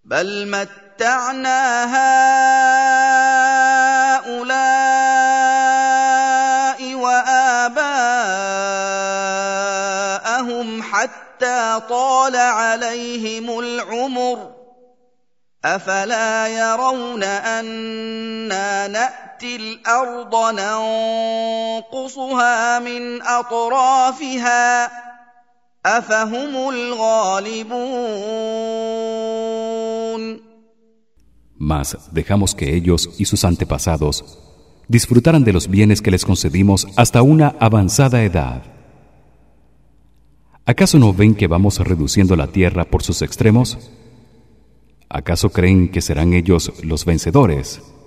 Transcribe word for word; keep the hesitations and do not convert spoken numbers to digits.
بل متعنا هؤلاء وآباءهم حتى طال عليهم العمر أفلا يرون أنا نأتي الأرض ننقصها من أطرافها أفهم الغالبون. Mas dejamos que ellos y sus antepasados disfrutaran de los bienes que les concedimos hasta una avanzada edad. ¿Acaso no ven que vamos reduciendo la tierra por sus extremos? ¿Acaso creen que serán ellos los vencedores?